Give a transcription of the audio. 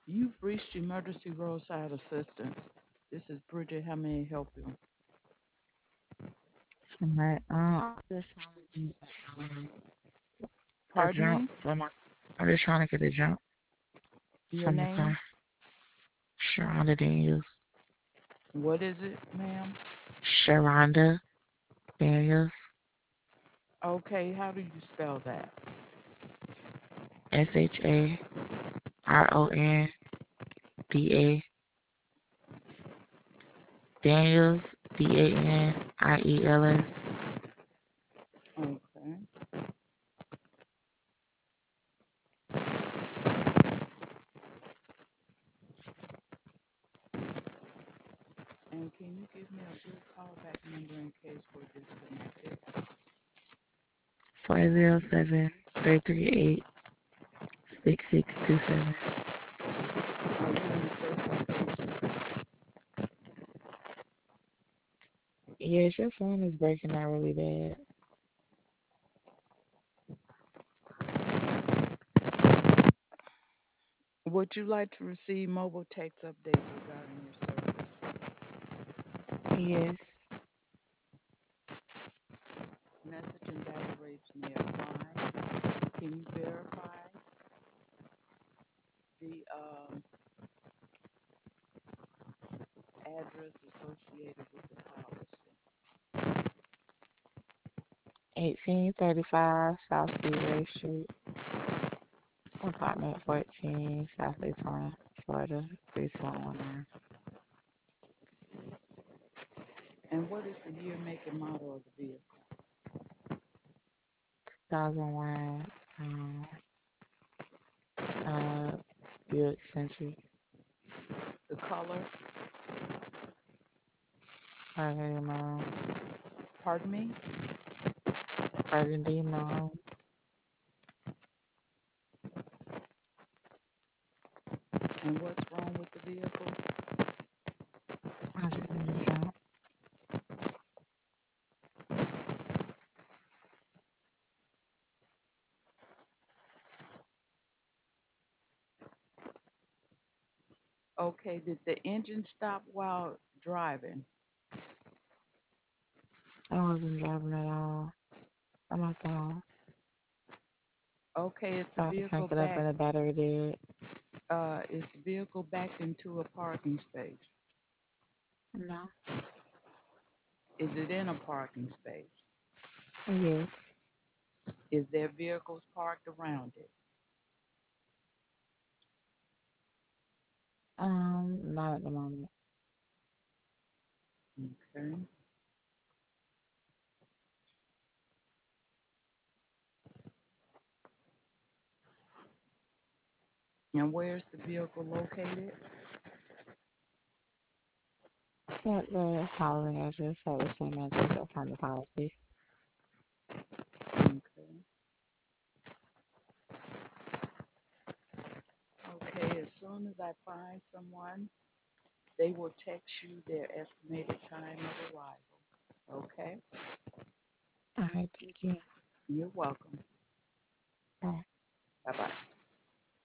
You've reached emergency roadside assistance. This is Bridget. How may I help you? Right. I'm just trying to get a Pardon jump me? for my. I'm just trying to get a jump Your from the name? car. Sharonda Daniels. What is it, ma'am? Sharonda Daniels. Okay, how do you spell that? SHARONDA. Daniels. DANIELS. Okay. And can you give me a good callback number in case we're disconnected? 407-338-6627. Are you in the service station? Yes, your phone is breaking out really bad. Would you like to receive mobile text updates regarding your service? Yes. Message and data rates may apply. Can you verify the address associated with the policy? 1835 South Seaway Street. Apartment 14, South Daytona, Florida, 32119. And what is the year, make, and model of the vehicle? 2001, uh, Buick Century, The color? burgundy maroon, Pardon me? burgundy maroon. And what's wrong with the vehicle? I just need a jump. Okay, did the engine stop while driving? I wasn't driving at all. I'm at the house. Okay, is the About to vehicle crank it up back? and the battery dead. Is the vehicle backed into a parking space? No. Is it in a parking space? Yes. Is there vehicles parked around it? Not at the moment. Okay. And where's the vehicle located? It's at the housing address, at the same address that's on the policy. Okay. Okay, as soon as I find someone, they will text you their estimated time of arrival. Okay? All right, thank you. You're welcome. Bye. Bye bye.